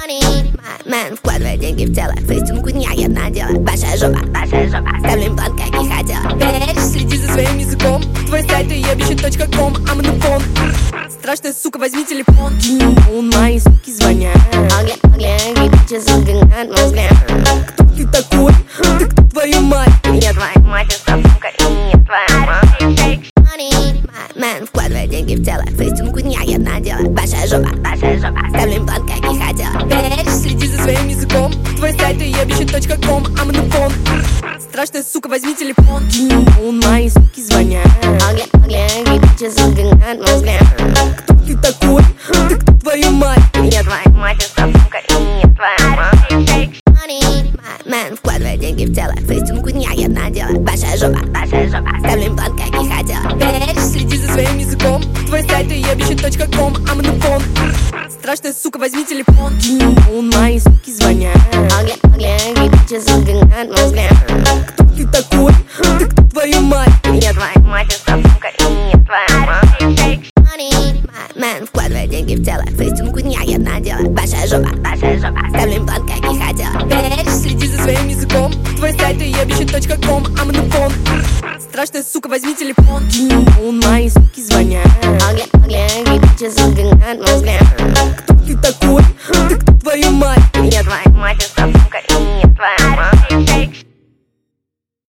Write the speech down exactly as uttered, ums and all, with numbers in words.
Мэн, вкладывая деньги в тело, фейстинг хуйня, одна дело. Большая жопа, большая жопа, ставлю имплант, как и хотела. Бэч, следи за своим языком. Твой сайт уебище точка ком, аманофон. Страшная сука, возьми телефон. Он мои суки звонят. Огля, огля, гибичи, загонят мозга. Кто ты такой? Ты кто, твою мать? Я твоя мать, я сука, и не твоя мать. Мэн, вкладывая деньги в тело, фейстинг хуйня, одна дело. Большая жопа, большая жопа, ставлю имплант, как и хотела. Бэч, следи за своим языком. Твой сайт уебище точка ком, аманофон. Страшная сука, возьми телефон. Он мои суки звонят. Огля, огля, гибичи, загонят мозга. Кто ты такой? Ты кто, твою мать? Я твоя мать, я сука, и не твоя мать. Мэн, вкладывая деньги в тело, фейстинг хуйня, одна дело. Большая жопа, большая жопа, ставлю имплант, как и хотела. Бэч, следи за своим языком. Твой сайт уебище точка ком, аманофон. Страшная сука, возьми телефон. Он мои суки звонят. Огля, огля, гибичи, загонят мозга. Кто ты такой? Ты кто, твою мать? Я твоя мать, я сука, и не твоя мать. Мэн, вкладывая деньги в тело, фейстинг хуйня, одна дело. Большая жопа, большая жопа, ставлю имплант, как и хотела. Бэч, следи за своим языком. Твой сайт уебище точка ком, аманофон. Страшная сука, возьми телефон. Он мои суки звонят. Огля, огля, гибичи, загонят мозга.